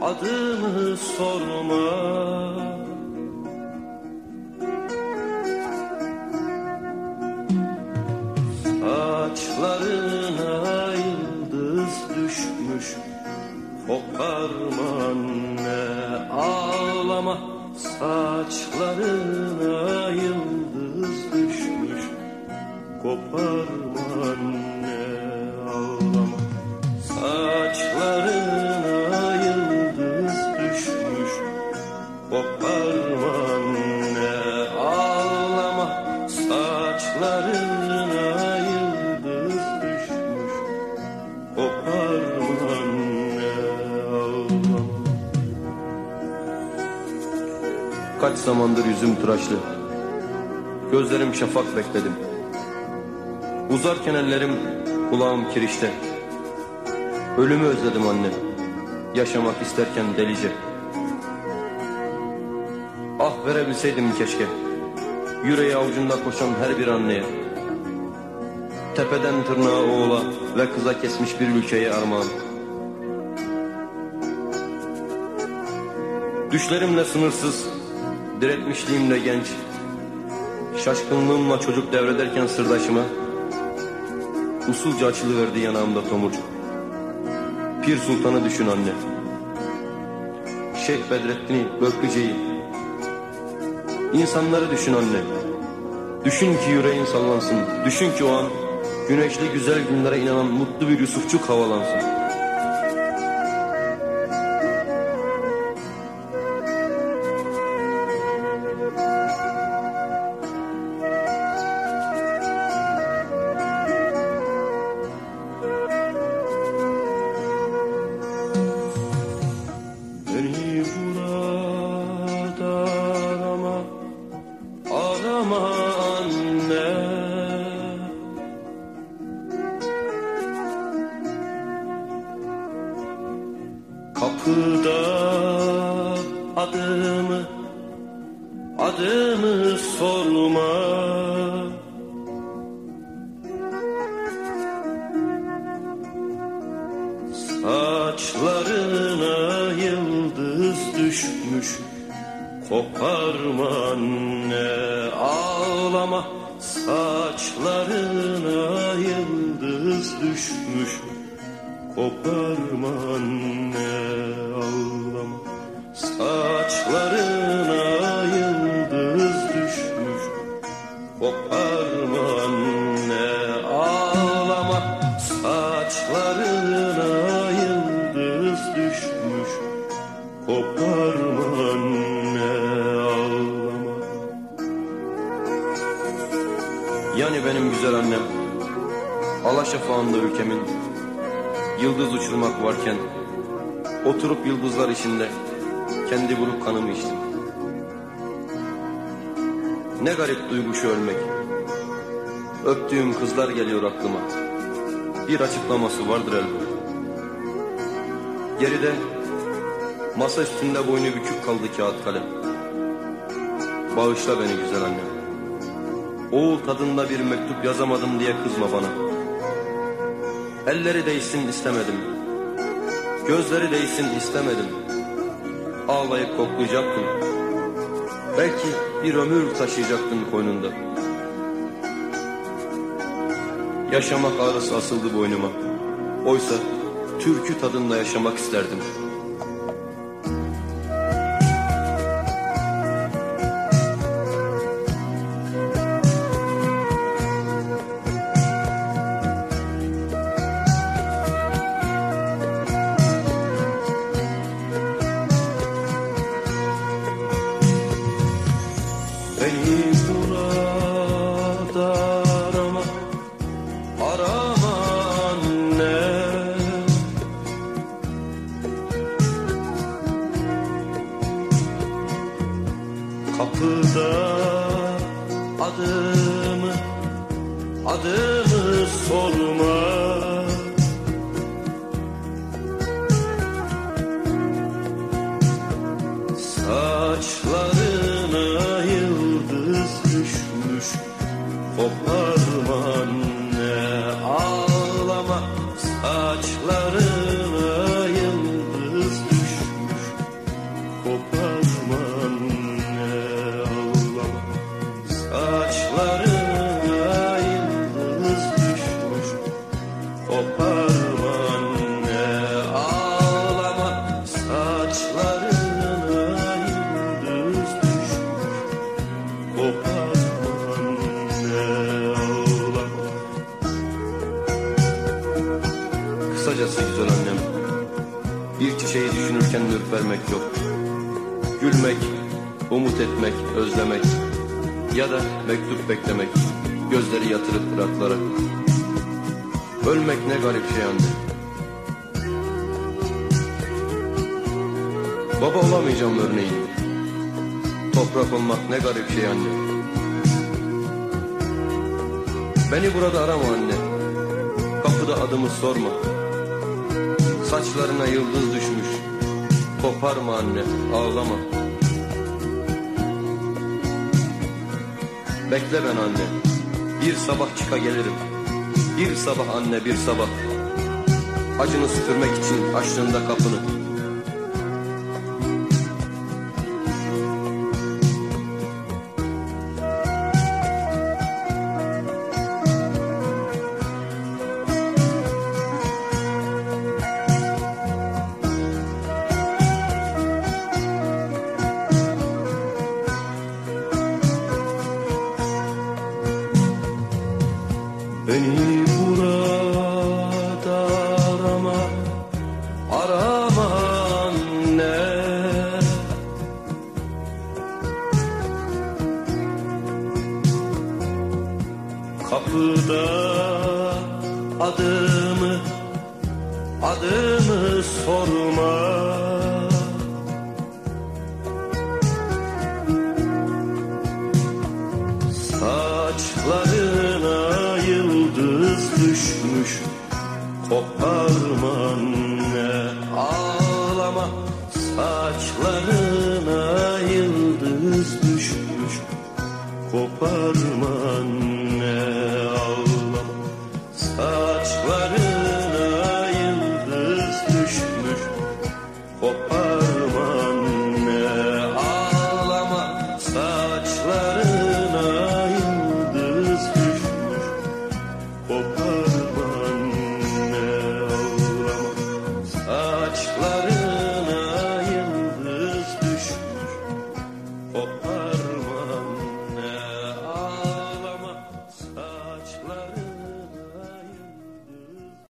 adımı sorma. Saçlarına yıldız düşmüş, koparma anne, ağlama. Saçlarına yıldız düşmüş, koparma anne, ağlama. Saçlarına yıldız düşmüş, koparma anne, ağlama. Saçlarına yıldız düşmüş, koparma anne, ağlama. Kaç zamandır yüzüm tıraşlı, gözlerim şafak bekledim. Uzarken ellerim, kulağım kirişte. Ölümü özledim anne, yaşamak isterken delice. Ah verebilseydim keşke, yüreği avucunda koşan her bir anneye. Tepeden tırnağa oğula ve kıza kesmiş bir ülkeye armağan. Düşlerimle sınırsız, diretmişliğimle genç, şaşkınlığımla çocuk devrederken sırdaşıma, usulca açılıverdi yanağımda tomurcuk. Pir Sultan'ı düşün anne, Şeyh Bedrettin'i, Börklüce'yi. İnsanları düşün anne, düşün ki yüreğin sallansın. Düşün ki o an güneşli güzel günlere inanan mutlu bir Yusufçuk havalansın. Beni buradan arama anne, kapıda adımı sorma. Saçlarına yıldız düşmüş, koparma anne, ağlama. Saçlarına yıldız düşmüş, koparma anne, ağlama. Saçlarına yıldız düşmüş, koparma anne, ağlama. Saçlarına yıldız düşmüş, koparma anne, ağlama. Yani benim güzel annem, alaşafağında ülkemin, yıldız uçurmak varken oturup yıldızlar içinde kendi buruk kanımı içtim. Ne garip duygu şu ölmek. Öptüğüm kızlar geliyor aklıma. Bir açıklaması vardır elbette. Geride masa üstünde boynu bükük kaldı kağıt kalem. Bağışla beni güzel annem. Oğul tadında bir mektup yazamadım diye kızma bana. Elleri değsin istemedim, gözleri değsin istemedim. Ağlayıp koklayacaktın, belki bir ömür taşıyacaktın koynunda. Yaşamak ağrısı asıldı boynuma. Oysa türkü tadında yaşamak isterdim. Beni burada arama anne, kapıda adımı sorma. Saçlarına yıldız düşmüş, koparma anne, ağlama. Saçlarına yıldız düşmüş, umut etmek, özlemek ya da mektup beklemek, gözleri yatırıp ıraklara. Ölmek ne garip şey anne. Baba olamayacağım örneğin. Toprak olmak ne garip şey anne. Beni burada arama anne. Kapıda adımı sorma. Saçlarına yıldız düşmüş. Koparma anne, ağlama. Bekle ben anne. Bir sabah çıka gelirim. Bir sabah anne, bir sabah. Acını süpürmek için açtığında kapını. Beni burada arama, arama anne. Kapıda adımı sorma. Saçlarına yıldız düşmüş, koparma anne, ağlama. Saçlarına yıldız düşmüş, koparma anne, ağlama. Saçlarına yıldız düşmüş, koparma.